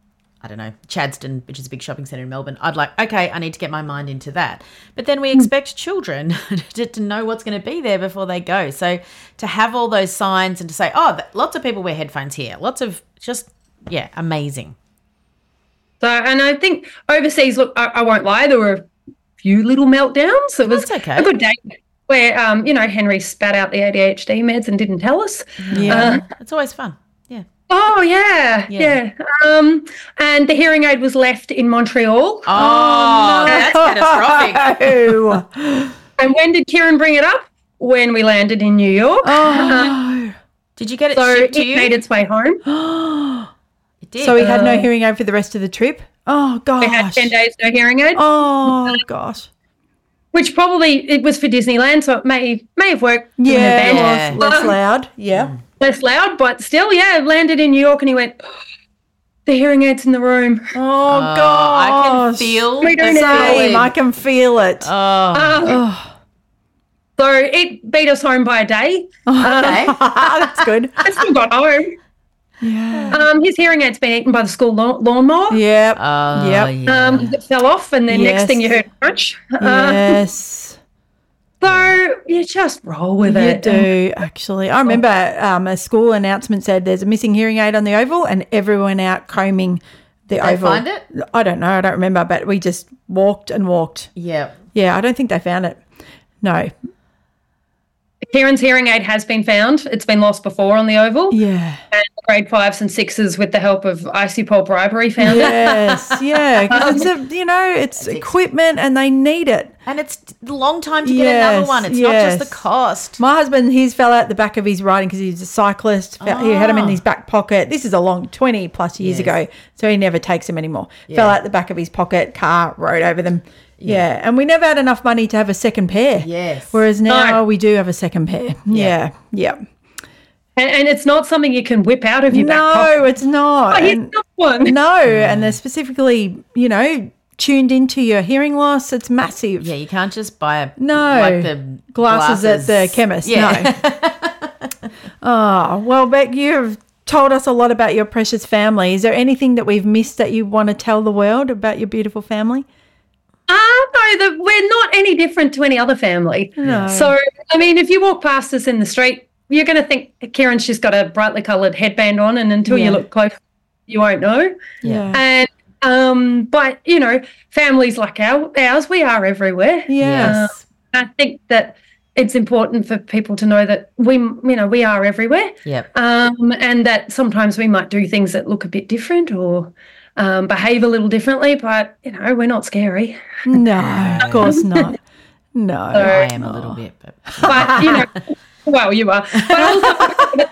I don't know, Chadstone, which is a big shopping centre in Melbourne, I'd like, okay, I need to get my mind into that. But then we expect children to know what's going to be there before they go. So to have all those signs and to say, lots of people wear headphones here, lots of amazing. So, and I think overseas, look, I won't lie, there were a few little meltdowns. It was okay. A good day where, Henry spat out the ADHD meds and didn't tell us. Yeah, it's always fun. Yeah. Oh, yeah. And the hearing aid was left in Montreal. Oh, that's catastrophic. And when did Kieran bring it up? When we landed in New York. Oh, did you get it shipped to you? So it made its way home. It did. So he had no hearing aid for the rest of the trip? Oh, gosh. We had 10 days no hearing aid. Oh, gosh. Which probably, it was for Disneyland, so it may have worked. Yeah, less loud. Yeah. Less loud, but still, landed in New York and he went, the hearing aid's in the room. Oh, gosh. I can feel the same. I can feel it. So it beat us home by a day. Okay. That's good. I still got home. Yeah. His hearing aid's been eaten by the school lawnmower. Yep. It fell off, and then next thing you heard, crunch. Yes. So you just roll with it. You do, actually. I remember a school announcement said there's a missing hearing aid on the oval, and everyone out combing the oval. Did they find it? I don't know. I don't remember, but we just walked and walked. Yeah. Yeah, I don't think they found it. No. Kieran's hearing aid has been found. It's been lost before on the oval. Yeah. And grade 5s and 6s with the help of ICPOL bribery found it. Yeah, because it's equipment and they need it. And it's a long time to get another one. It's not just the cost. My husband, his fell out the back of his riding because he's a cyclist. He had them in his back pocket. This is a long 20 plus years ago, so he never takes them anymore. Yeah. Fell out the back of his pocket, car rode over them. Yeah, and we never had enough money to have a second pair. Yes. Whereas now we do have a second pair. Yeah. And it's not something you can whip out of your back pocket. No, it's not. Oh, here's got one. No, and they're specifically, tuned into your hearing loss. It's massive. Yeah, you can't just buy the glasses at the chemist. Yeah. No. Oh, well, Beck, you've told us a lot about your precious family. Is there anything that we've missed that you want to tell the world about your beautiful family? No, we're not any different to any other family. No. So, I mean, if you walk past us in the street, you're going to think Kieran's just got a brightly coloured headband on, and until you look close, you won't know. Yeah. And, but, families like ours, we are everywhere. Yes. I think that it's important for people to know that we are everywhere. Yep. And that sometimes we might do things that look a bit different or behave a little differently, but, we're not scary. No, of course not. No. So, I am a little bit. But well, you are. But also,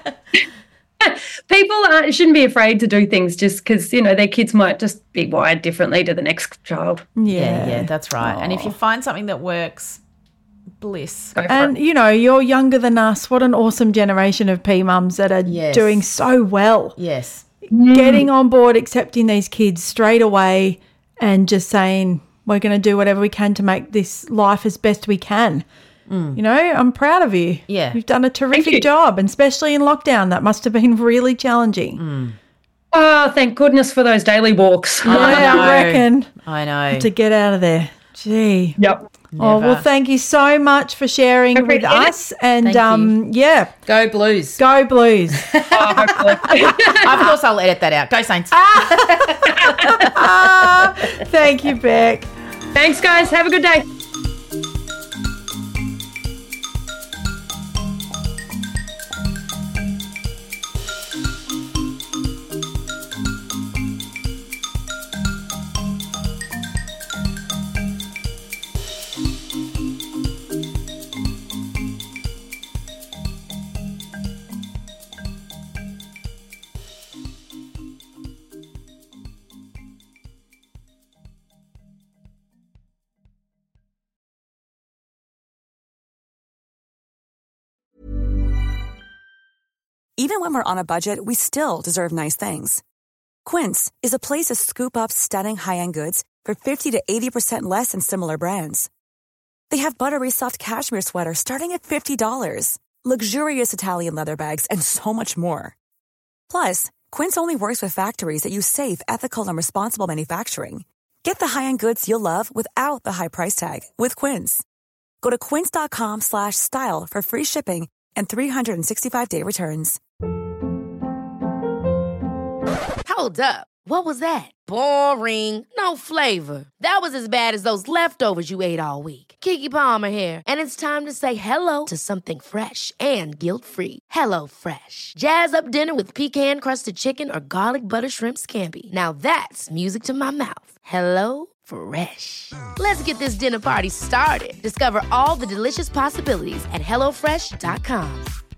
people shouldn't be afraid to do things just because, their kids might just be wired differently to the next child. Yeah, that's right. And if you find something that works, bliss. And, you're younger than us. What an awesome generation of P-mums that are doing so well. Yes. Getting on board, accepting these kids straight away and just saying we're going to do whatever we can to make this life as best we can. I'm proud of you. Yeah. You've done a terrific job, and especially in lockdown. That must have been really challenging. Oh, thank goodness for those daily walks. I reckon. I know. To get out of there. Gee. Yep. Never. Oh, well, thank you so much for sharing with us. And, Go Blues. Go Blues. Hopefully. Of course, I'll edit that out. Go Saints. Thank you, Beck. Thanks, guys. Have a good day. Even when we're on a budget, we still deserve nice things. Quince is a place to scoop up stunning high-end goods for 50 to 80% less than similar brands. They have buttery soft cashmere sweaters starting at $50, luxurious Italian leather bags, and so much more. Plus, Quince only works with factories that use safe, ethical, and responsible manufacturing. Get the high-end goods you'll love without the high price tag with Quince. Go to quince.com/style for free shipping and 365-day returns. Hold up. What was that? Boring. No flavor. That was as bad as those leftovers you ate all week. Keke Palmer here, and it's time to say hello to something fresh and guilt-free. HelloFresh. Jazz up dinner with pecan-crusted chicken or garlic butter shrimp scampi. Now that's music to my mouth. HelloFresh. Let's get this dinner party started. Discover all the delicious possibilities at HelloFresh.com.